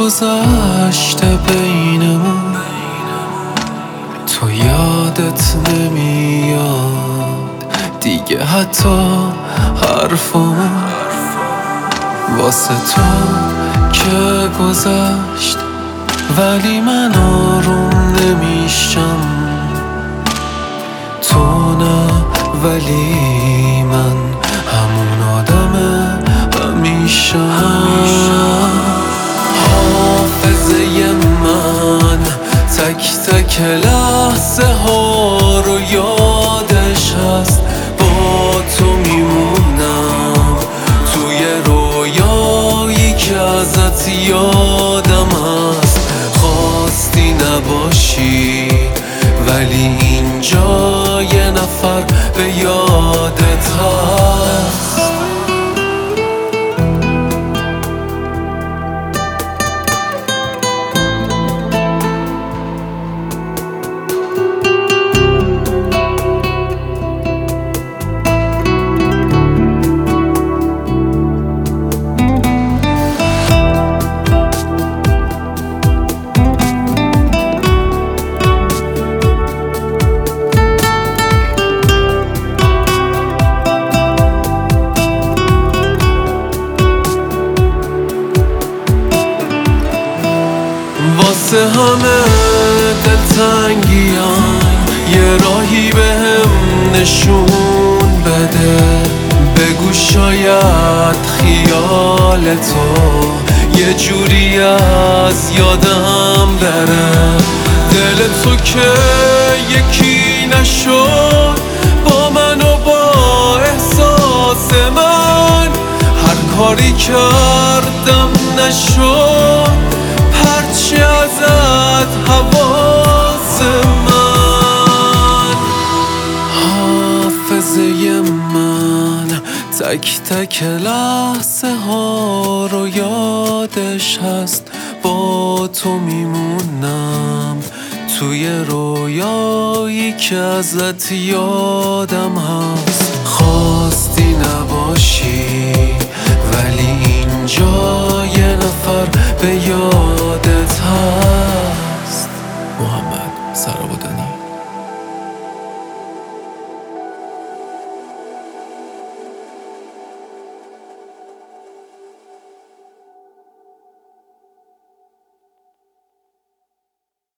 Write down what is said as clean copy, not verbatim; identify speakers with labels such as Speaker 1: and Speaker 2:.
Speaker 1: گذشته بینمون، تو یادت نمیاد دیگه حتی حرفمون. واسه تو که گذشت ولی من آروم نمیشم، تو نه ولی من همون آدم همیشم. حافظه من تک تک لحظه ها رو یادش هست، با تو میمونم توی رویایی که ازت یادم هست. خواستی نباشی ولی اینجا یه نفر به یادت هست. واسه همه دلتنگیام یه راهی بهم نشون بده، بگو شاید خیال تو یه جوری از یادم بره. دل تو که یکی نشد با من و با احساس من، هر کاری کردم نشد هرچی ازت حواس من. حافظه من تک تک لحظه ها رو یادش هست، با تو میمونم توی رویایی که ازت یادم